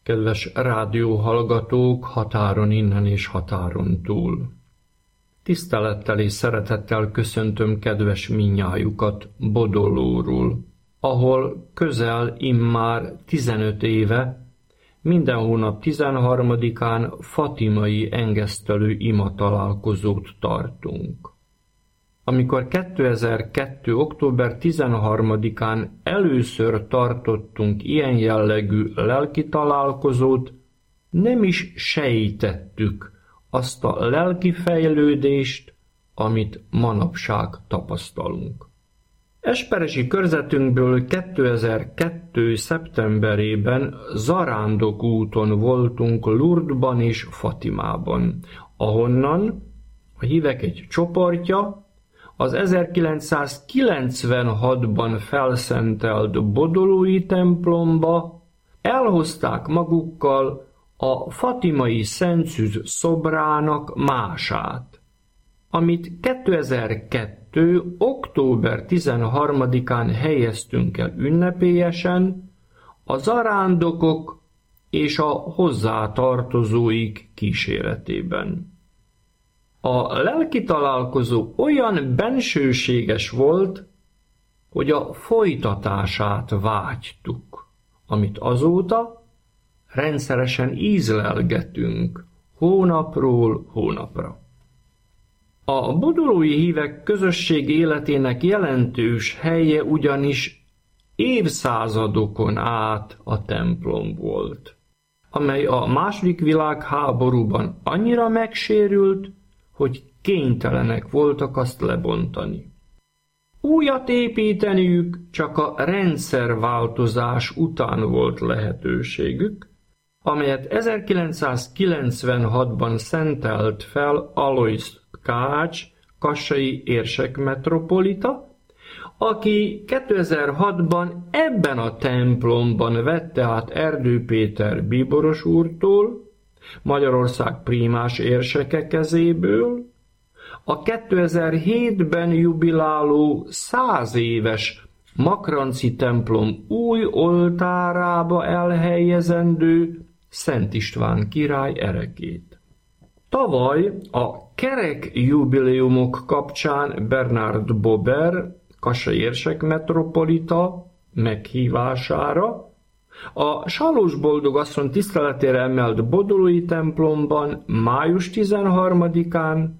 Kedves rádióhallgatók határon innen és határon túl! Tisztelettel és szeretettel köszöntöm kedves minnyájukat Bodolóról, ahol közel immár 15 éve minden hónap 13-án fatimai engesztelő ima találkozót tartunk. Amikor 2002. október 13-án először tartottunk ilyen jellegű lelki találkozót, nem is sejtettük azt a lelki fejlődést, amit manapság tapasztalunk. Esperesi körzetünkből 2002. szeptemberében Zarándok úton voltunk Lourdesban és Fatimában, ahonnan a hívek egy csoportja az 1996-ban felszentelt bodolói templomba elhozták magukkal a fatimai Szent Szűz szobrának mását, amit 2002. október 13-án helyeztünk el ünnepélyesen a zarándokok és a hozzátartozóik kíséretében. A lelki találkozó olyan bensőséges volt, hogy a folytatását vágytuk, amit azóta rendszeresen ízlelgetünk hónapról hónapra. A bodolói hívek közösség életének jelentős helye ugyanis évszázadokon át a templom volt, amely a II. Világháborúban annyira megsérült, hogy kénytelenek voltak azt lebontani. Újat építeniük csak a rendszerváltozás után volt lehetőségük, amelyet 1996-ban szentelt fel Alois Kács, kassai érsek metropolita, aki 2006-ban ebben a templomban vette át Erdő Péter bíboros úrtól, Magyarország prímás érseke kezéből, a 2007-ben jubiláló 100 éves Makranci templom új oltárába elhelyezendő Szent István király erekét. Tavaly a kerek jubileumok kapcsán Bernard Bober, kassai érsek metropolita meghívására a Salós Boldogasszony tiszteletére emelt bodolói templomban május 13-án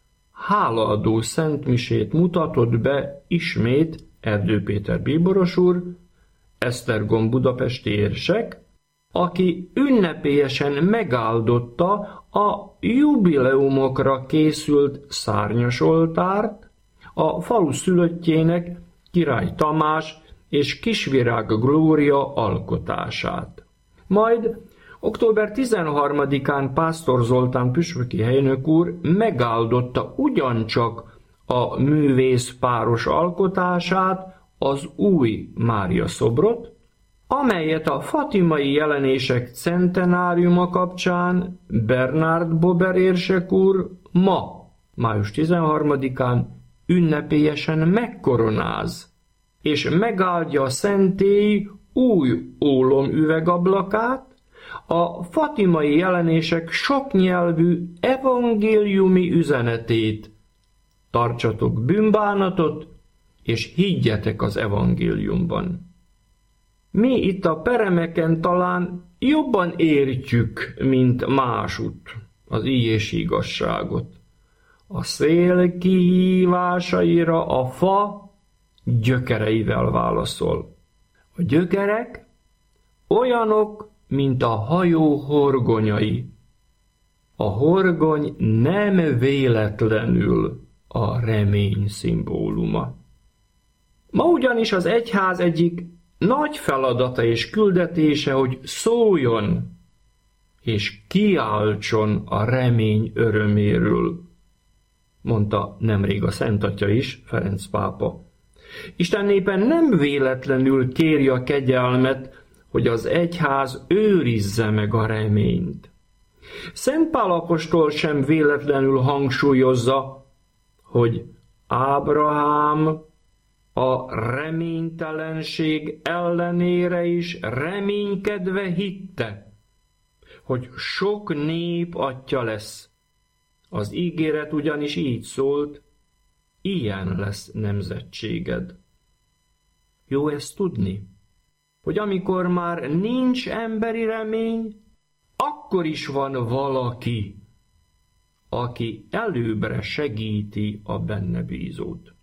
hálaadó szentmisét mutatott be ismét Erdő Péter bíboros úr, Esztergom budapesti érsek, aki ünnepélyesen megáldotta a jubileumokra készült szárnyas oltárt, a falu szülöttjének, Király Tamás és Kisvirág Glória alkotását. Majd október 13-án Pásztor Zoltán püspöki helynök úr megáldotta ugyancsak a művész páros alkotását, az új Mária szobrot, amelyet a fatimai jelenések centenáriuma kapcsán Bernard Bober érsek úr ma, május 13-án ünnepélyesen megkoronáz, és megáldja a szentély új ólomüvegablakát, a fatimai jelenések soknyelvű evangéliumi üzenetét. Tartsatok bűnbánatot, és higgyetek az evangéliumban. Mi itt a peremeken talán jobban értjük, mint másutt az íj és igazságot. A szél kihívásaira a fa gyökereivel válaszol. A gyökerek olyanok, mint a hajó horgonyai. A horgony nem véletlenül a remény szimbóluma. Ma ugyanis az egyház egyik nagy feladata és küldetése, hogy szóljon és kiáltson a remény öröméről, mondta nemrég a Szent Atya is, Ferenc pápa. Isten népe nem véletlenül kéri a kegyelmet, hogy az egyház őrizze meg a reményt. Szent Pál apostol sem véletlenül hangsúlyozza, hogy Ábrahám a reménytelenség ellenére is reménykedve hitte, hogy sok nép atyja lesz. Az ígéret ugyanis így szólt, ilyen lesz nemzetséged. Jó ezt tudni, hogy amikor már nincs emberi remény, akkor is van valaki, aki előbbre segíti a benne bízót.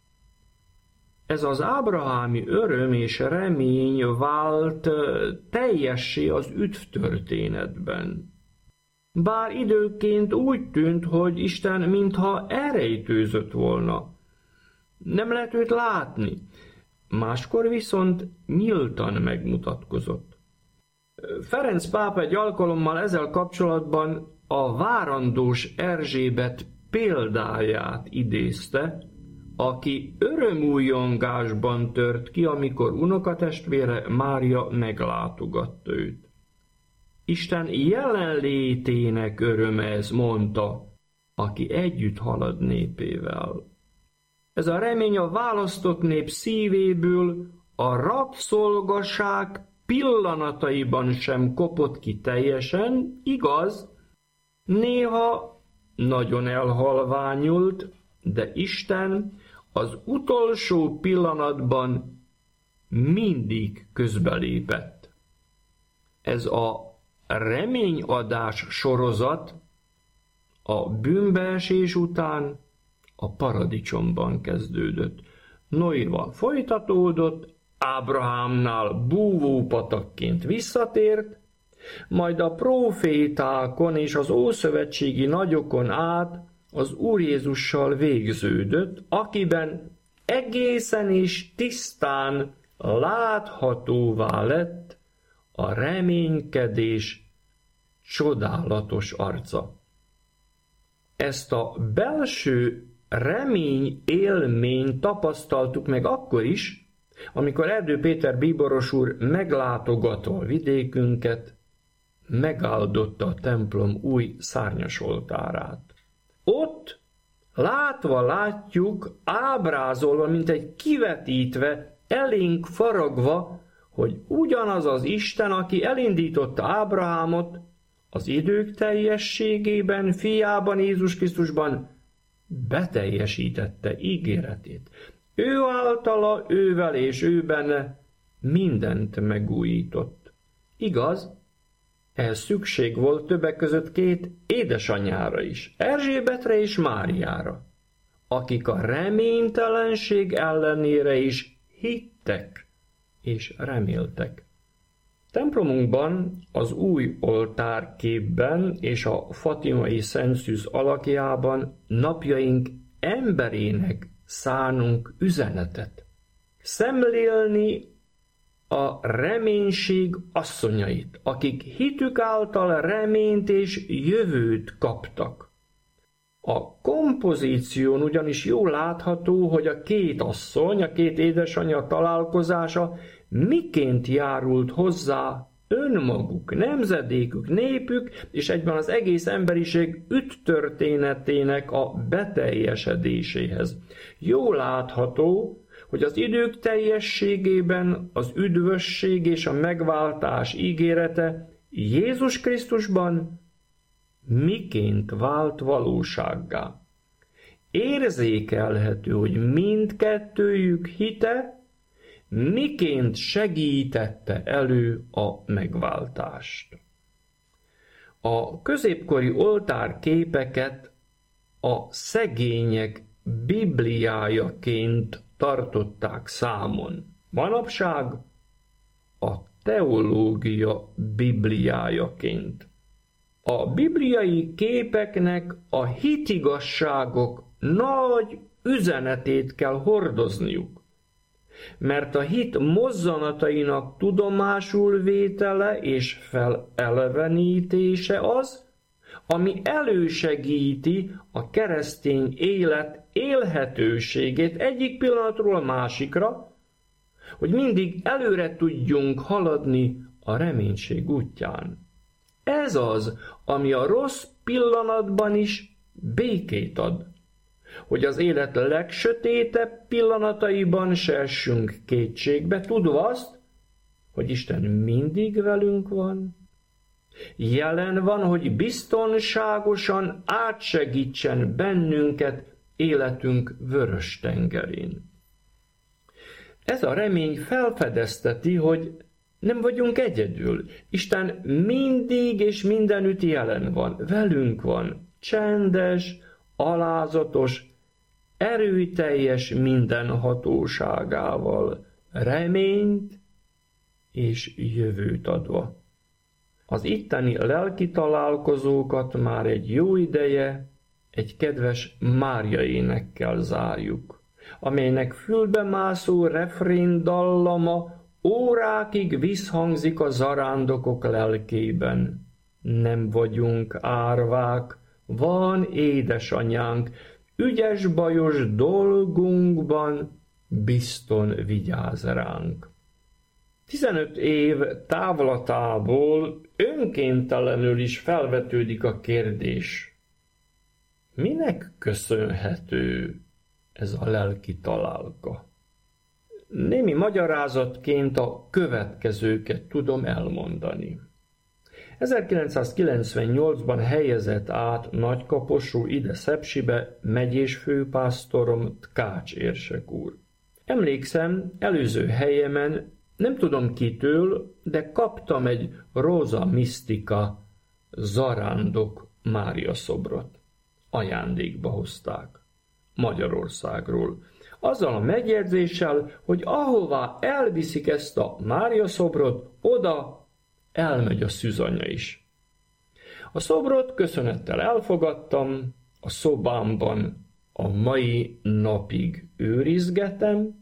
Ez az ábrahámi öröm és remény vált teljessé az üdvtörténetben. Bár időként úgy tűnt, hogy Isten mintha elrejtőzött volna. Nem lehet őt látni, máskor viszont nyíltan megmutatkozott. Ferenc pápa egy alkalommal ezzel kapcsolatban a várandós Erzsébet példáját idézte, aki örömújongásban tört ki, amikor unokatestvére Mária meglátogatta őt. Isten jelenlétének öröme ez, mondta, aki együtt halad népével. Ez a remény a választott nép szívéből a rabszolgaság pillanataiban sem kopott ki teljesen, igaz, néha nagyon elhalványult, de Isten az utolsó pillanatban mindig közbelépett. Ez a reményadás sorozat a bűnbeesés után a paradicsomban kezdődött. Noéval folytatódott, Ábrahámnál búvópatakként visszatért, majd a prófétákon és az ószövetségi nagyokon át az Úr Jézussal végződött, akiben egészen és tisztán láthatóvá lett a reménykedés csodálatos arca. Ezt a belső remény élményt tapasztaltuk meg akkor is, amikor Erdő Péter bíboros úr meglátogatva vidékünket, megáldotta a templom új szárnyas oltárát. Ott látva látjuk, ábrázolva, mint egy kivetítve, elénk faragva, hogy ugyanaz az Isten, aki elindította Ábrahámot, az idők teljességében, fiában, Jézus Krisztusban beteljesítette ígéretét. Ő általa, ővel és ő benne mindent megújított. Igaz, ehhez szükség volt többek között két édesanyjára is, Erzsébetre és Máriára, akik a reménytelenség ellenére is hittek és reméltek. Templomunkban, az új oltárképben és a fatimai szentszűz alakjában napjaink emberének szánunk üzenetet. Szemlélni a reménység asszonyait, akik hitük által reményt és jövőt kaptak. A kompozíción ugyanis jól látható, hogy a két asszony, a két édesanyja találkozása miként járult hozzá önmaguk, nemzedékük, népük és egyben az egész emberiség üdvtörténetének a beteljesedéséhez. Jól látható, hogy az idők teljességében az üdvösség és a megváltás ígérete Jézus Krisztusban miként vált valósággá. Érzékelhető, hogy mindkettőjük hite miként segítette elő a megváltást. A középkori oltárképeket a szegények bibliájaként tartották számon. Manapság a teológia bibliájaként. A bibliai képeknek a hitigasságok nagy üzenetét kell hordozniuk, mert a hit mozzanatainak tudomásul vétele és felelevenítése az, ami elősegíti a keresztény élet élhetőségét egyik pillanatról a másikra, hogy mindig előre tudjunk haladni a reménység útján. Ez az, ami a rossz pillanatban is békét ad, hogy az élet legsötétebb pillanataiban se essünk kétségbe, tudva azt, hogy Isten mindig velünk van, Jelen van, hogy biztonságosan átsegítsen bennünket életünk vörös tengerén. Ez a remény felfedezteti, hogy nem vagyunk egyedül. Isten mindig és mindenütt jelen van, velünk van, csendes, alázatos, erőteljes mindenhatóságával, reményt és jövőt adva. Az itteni lelki találkozókat már egy jó ideje egy kedves Mária énekkel zárjuk, amelynek fülbemászó refrén dallama órákig visszhangzik a zarándokok lelkében. Nem vagyunk árvák, van édesanyánk, ügyes-bajos dolgunkban bizton vigyáz ránk. 15 év távlatából önkéntelenül is felvetődik a kérdés. Minek köszönhető ez a lelki találka? Némi magyarázatként a következőket tudom elmondani. 1998-ban helyezett át Nagykaposú ide Szepsibe megyés főpásztorom Tkács érsek úr. Emlékszem, előző helyemen nem tudom kitől, de kaptam egy Róza Misztika zarándok Mária szobrot. Ajándékba hozták Magyarországról. Azzal a megjegyzéssel, hogy ahová elviszik ezt a Mária szobrot, oda elmegy a szűzanya is. A szobrot köszönettel elfogadtam, a szobámban a mai napig őrizgetem,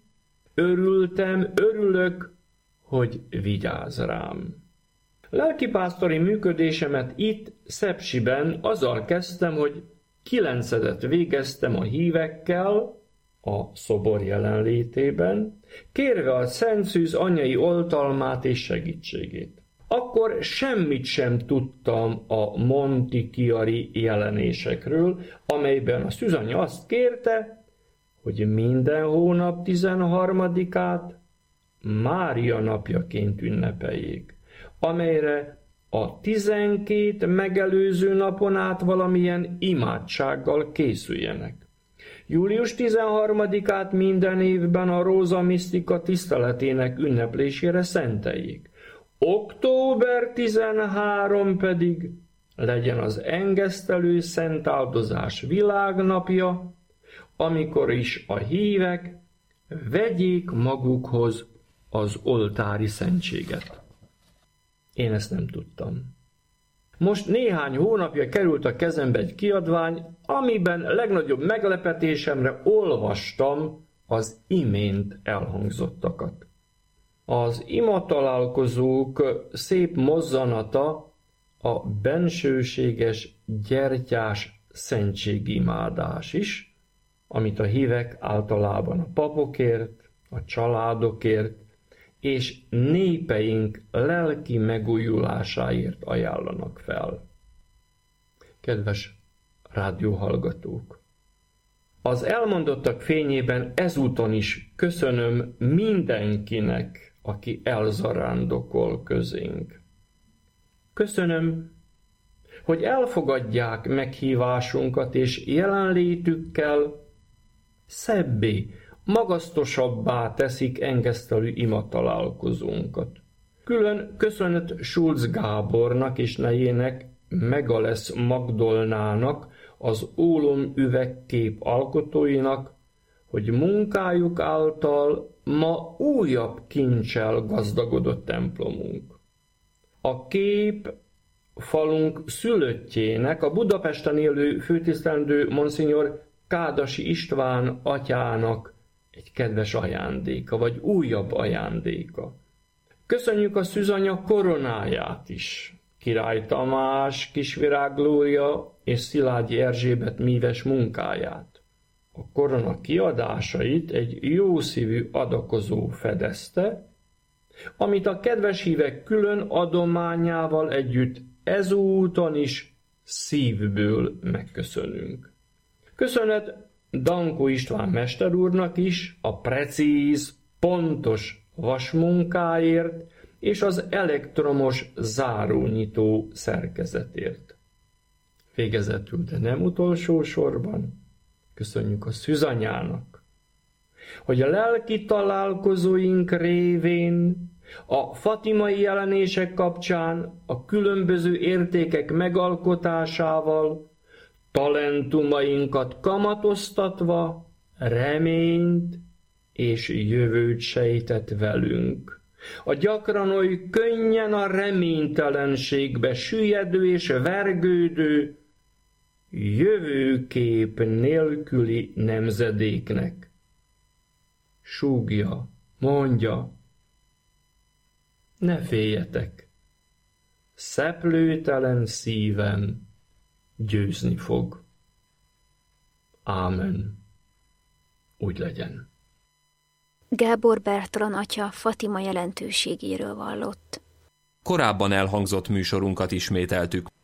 örülök, hogy vigyáz rám. Lelkipásztori működésemet itt, Szepsiben azzal kezdtem, hogy 9-et végeztem a hívekkel, a szobor jelenlétében, kérve a Szent Szűz anyai oltalmát és segítségét. Akkor semmit sem tudtam a Montichiari jelenésekről, amelyben a szűzanya azt kérte, hogy minden hónap 13-át Mária napjaként ünnepeljék, amelyre a 12 megelőző napon át valamilyen imádsággal készüljenek. Július 13-át minden évben a Róza Misztika tiszteletének ünneplésére szenteljék. Október 13 pedig legyen az engesztelő szentáldozás világnapja, amikor is a hívek vegyék magukhoz az oltári szentséget. Én ezt nem tudtam. Most néhány hónapja került a kezembe egy kiadvány, amiben legnagyobb meglepetésemre olvastam az imént elhangzottakat. Az imatalálkozók szép mozzanata a bensőséges gyertyás szentségimádás is, amit a hívek általában a papokért, a családokért és népeink lelki megújulásáért ajánlanak fel. Kedves rádióhallgatók! Az elmondottak fényében ezúton is köszönöm mindenkinek, aki elzarándokol közénk. Köszönöm, hogy elfogadják meghívásunkat, és jelenlétükkel szebbé, magasztosabbá teszik engesztelő imatalálkozónkat. Külön köszönet Schulz Gábornak és nejének Megalesz Magdolnának, az ólom üvegkép alkotóinak, hogy munkájuk által ma újabb kincsel gazdagodott templomunk. A kép falunk szülöttjének, a Budapesten élő főtisztelendő Monsignor Kádasi István atyának egy kedves ajándéka, vagy újabb ajándéka. Köszönjük a szűzanya koronáját is, Király Tamás, Kisvirág Glória és Szilágyi Erzsébet míves munkáját. A korona kiadásait egy jószívű adakozó fedezte, amit a kedves hívek külön adományával együtt ezúton is szívből megköszönünk. Köszönet Dankó István mester úrnak is a precíz, pontos vasmunkáért, és az elektromos zárónyitó szerkezetért. Végezetül, de nem utolsó sorban, köszönjük a szűzanyának, hogy a lelki találkozóink révén, a fatimai jelenések kapcsán a különböző értékek megalkotásával, talentumainkat kamatoztatva, reményt és jövőt sejtett velünk. A gyakran oly könnyen a reménytelenségbe süllyedő és vergődő, jövőkép nélküli nemzedéknek. Súgja, mondja, ne féljetek, szeplőtelen szívem győzni fog. Ámen. Úgy legyen. Gábor Bertalan atya Fatima jelentőségéről vallott. Korábban elhangzott műsorunkat ismételtük.